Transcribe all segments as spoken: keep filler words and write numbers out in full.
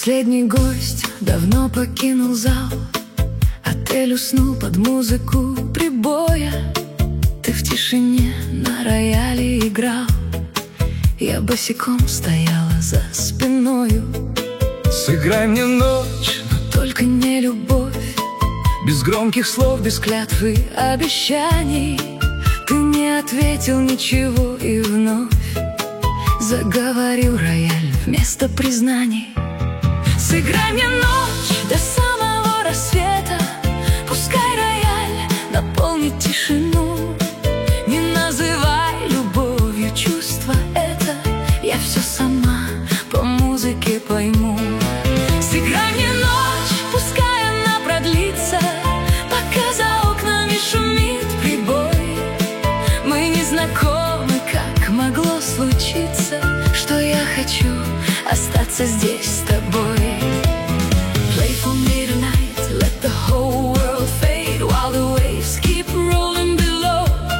Последний гость давно покинул зал. Отель уснул под музыку прибоя. Ты в тишине на рояле играл. Я босиком стояла за спиною. Сыграй мне ночь, но только не любовь. без громких слов, без клятвы обещаний. Ты не ответил ничего и вновь заговорил рояль вместо признаний. Сыграй мне ночь до самого рассвета. Пускай рояль наполнит тишину. Не называй любовью чувство это. Я все сама по музыке пойму. Сыграй мне ночь, пускай она продлится, пока за окнами шумит прибой. Мы не знакомы, как могло случиться, что я хочу остаться здесь с тобой. Play for me tonight, let the whole world fade while the waves keep rolling below.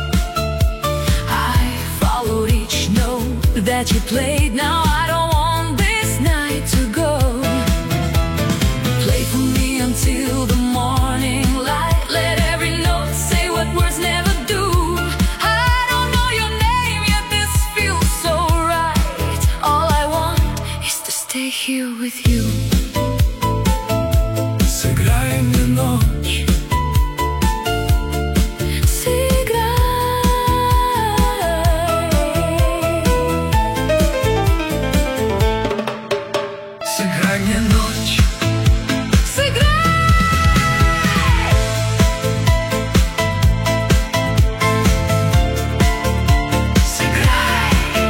I followed each note that you played. Now I don't want this night to go. Play for me until the morning light. Let every note say what words never do. I don't know your name, yet this feels so right. All I want is to stay here with you. Сыграй мне ночь, Сыграй. сыграй мне ночь, Сыграй. сыграй.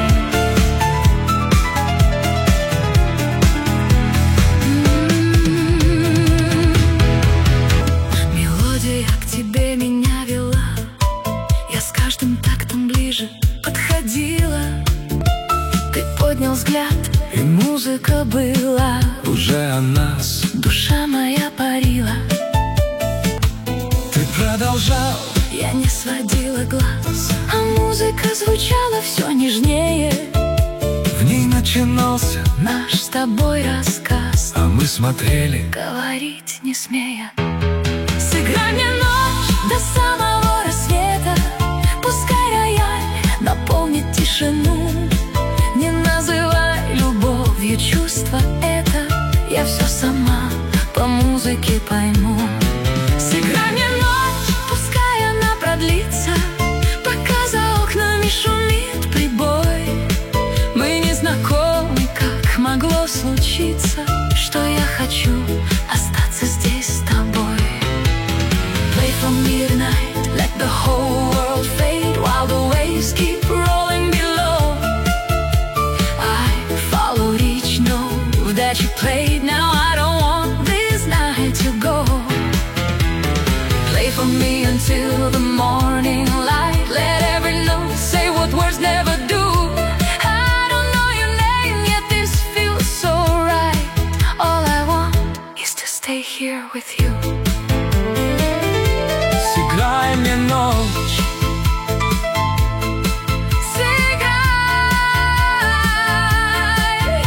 Мелодия к тебе меня вела. Я с каждым тактом ближе подходила. Ты поднял взгляд, и музыка была. Уже о нас Душа моя парила. ты продолжал. Я не сводила глаз, а музыка звучала все нежнее. В ней начинался, Наш с тобой рассказ, а мы смотрели. говорить не смея. Сыграй мне ночь до самого рассвета. Пускай рояль наполнит тишину. Не называй любовью чувство это. Я все сама по музыке пойму. Сыграй мне ночь, пускай она продлится, пока за окнами шумит прибой. Мы не знакомы, как могло случиться, что я хочу остаться здесь с тобой. Play for me tonight, let the whole world fade while the waves keep rolling below. I followed each note that you played. Now I don't want this night to go. Play for me until the morning light. Let every note say what words never do. I don't know your name, yet this feels so right. All I want is to stay here with you. Сыграй мне ночь, Сыграй.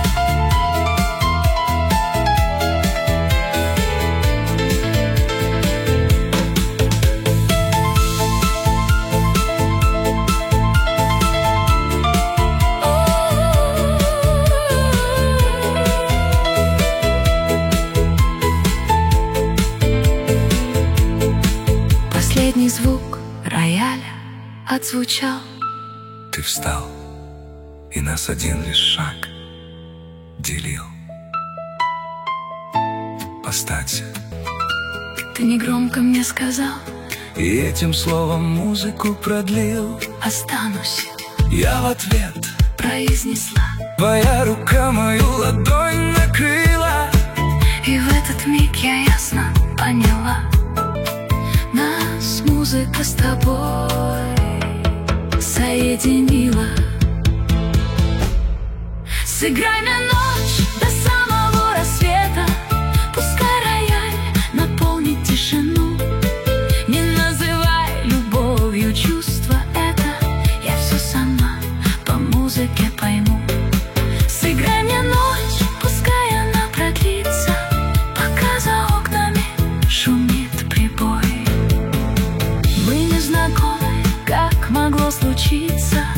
Последний звук рояля отзвучал. ты встал, и нас один лишь шаг делил. Останься. Ты негромко мне сказал: И этим словом музыку продлил. останусь, Я в ответ. произнесла. Твоя рука мою ладонь накрыла. И в этот миг я ясно поняла: нас музыка с тобой соединила. Сыграй мне ночь до самого рассвета. Пускай рояль наполнит тишину. Не называй любовью чувство это. Я все сама по музыке пойму. Сыграй мне ночь, пускай она продлится, случится.